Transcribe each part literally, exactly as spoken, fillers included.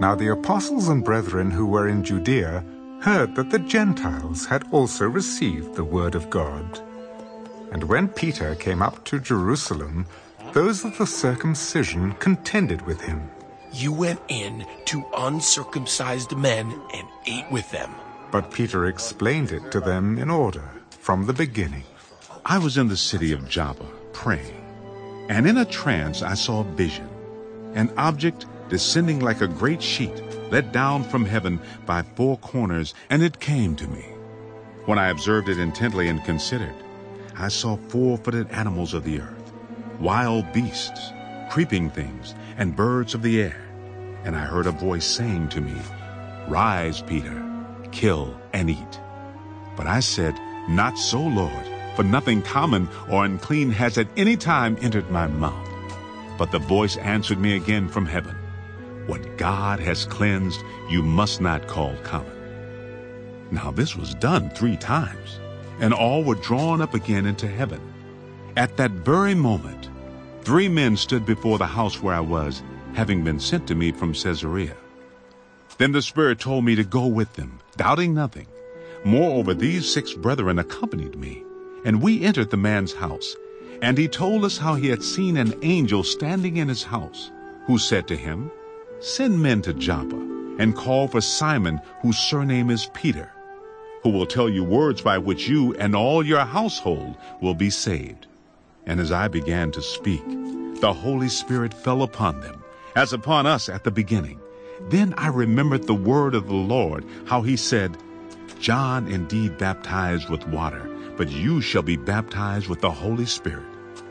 Now the apostles and brethren who were in Judea heard that the Gentiles had also received the word of God. And when Peter came up to Jerusalem, those of the circumcision contended with him. You went in to uncircumcised men and ate with them. But Peter explained it to them in order, from the beginning. I was in the city of Joppa, praying, and in a trance I saw a vision, an object descending like a great sheet, let down from heaven by four corners, and it came to me. When I observed it intently and considered, I saw four-footed animals of the earth, wild beasts, creeping things, and birds of the air. And I heard a voice saying to me, Rise, Peter, kill and eat. But I said, Not so, Lord, for nothing common or unclean has at any time entered my mouth. But the voice answered me again from heaven, What God has cleansed, you must not call common. Now this was done three times, and all were drawn up again into heaven. At that very moment, three men stood before the house where I was, having been sent to me from Caesarea. Then the Spirit told me to go with them, doubting nothing. Moreover, these six brethren accompanied me, and we entered the man's house. And he told us how he had seen an angel standing in his house, who said to him, Send men to Joppa, and call for Simon, whose surname is Peter, who will tell you words by which you and all your household will be saved. And as I began to speak, the Holy Spirit fell upon them, as upon us at the beginning. Then I remembered the word of the Lord, how he said, John indeed baptized with water, but you shall be baptized with the Holy Spirit.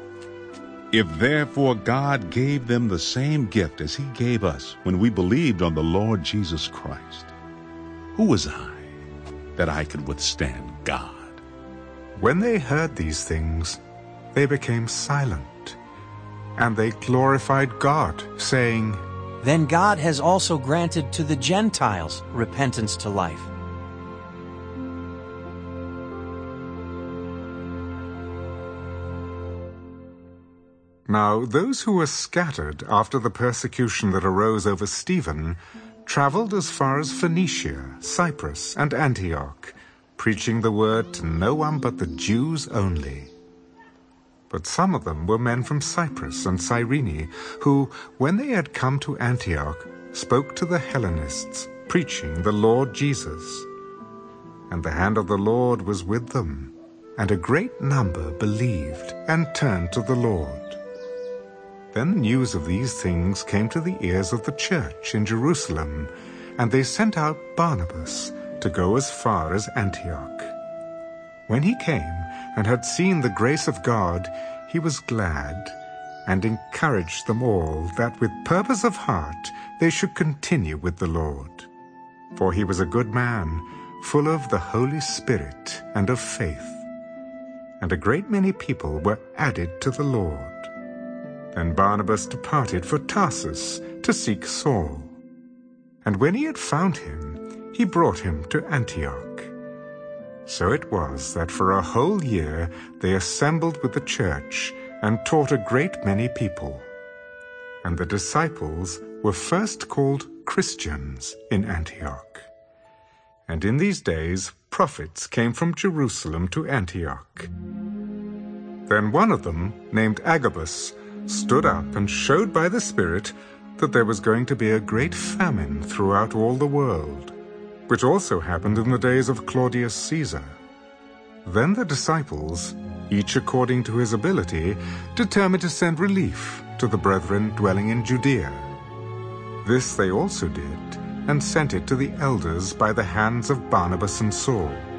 If therefore God gave them the same gift as he gave us when we believed on the Lord Jesus Christ, who was I that I could withstand God? When they heard these things, they became silent, and they glorified God, saying, Then God has also granted to the Gentiles repentance to life. Now those who were scattered after the persecution that arose over Stephen traveled as far as Phoenicia, Cyprus, and Antioch, preaching the word to no one but the Jews only. But some of them were men from Cyprus and Cyrene, who, when they had come to Antioch, spoke to the Hellenists, preaching the Lord Jesus. And the hand of the Lord was with them, and a great number believed and turned to the Lord. Then the news of these things came to the ears of the church in Jerusalem, and they sent out Barnabas to go as far as Antioch. When he came and had seen the grace of God, he was glad, and encouraged them all that with purpose of heart they should continue with the Lord. For he was a good man, full of the Holy Spirit and of faith. And a great many people were added to the Lord. Then Barnabas departed for Tarsus to seek Saul. And when he had found him, he brought him to Antioch. So it was that for a whole year they assembled with the church and taught a great many people. And the disciples were first called Christians in Antioch. And in these days prophets came from Jerusalem to Antioch. Then one of them, named Agabus, stood up and showed by the Spirit that there was going to be a great famine throughout all the world, which also happened in the days of Claudius Caesar. Then the disciples, each according to his ability, determined to send relief to the brethren dwelling in Judea. This they also did, and sent it to the elders by the hands of Barnabas and Saul.